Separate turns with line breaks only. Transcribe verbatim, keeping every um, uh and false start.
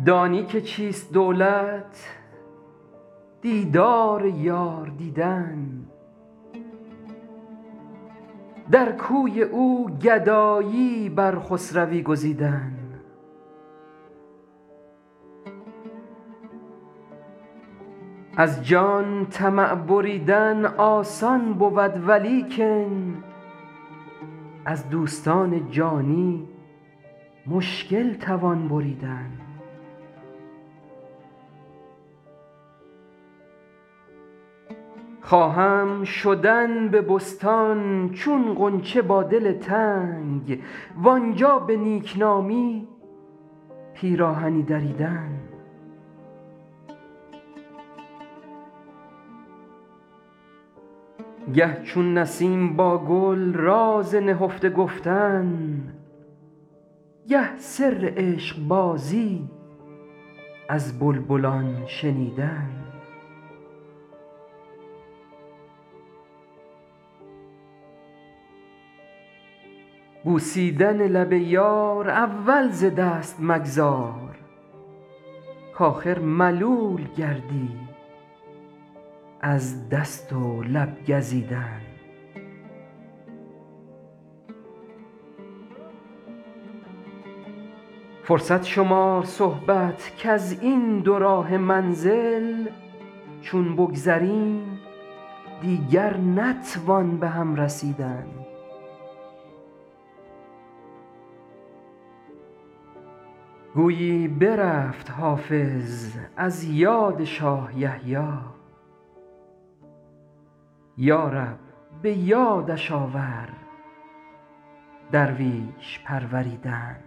دانی که چیست دولت؟ دیدار یار دیدن. در کوی او گدایی بر خسروی گزیدن. از جان طمع بریدن آسان بود ولیکن از دوستان جانی مشکل توان بریدن. خواهم شدن به بستان چون غنچه با دل تنگ، وآنجا به نیکنامی پیراهنی دریدن. گه چون نسیم با گل راز نهفته گفتن، گه سر عشقبازی از بلبلان شنیدن. بوسیدن لب یار اول ز دست مگذار، کآخر ملول گردی از دست و لب گزیدن. فرصت شمار صحبت کز این دو راه منزل چون بگذریم دیگر نتوان به هم رسیدن. گویی برفت حافظ از یاد شاه یحیی، یا رب به یادش آور درویش پروریدن.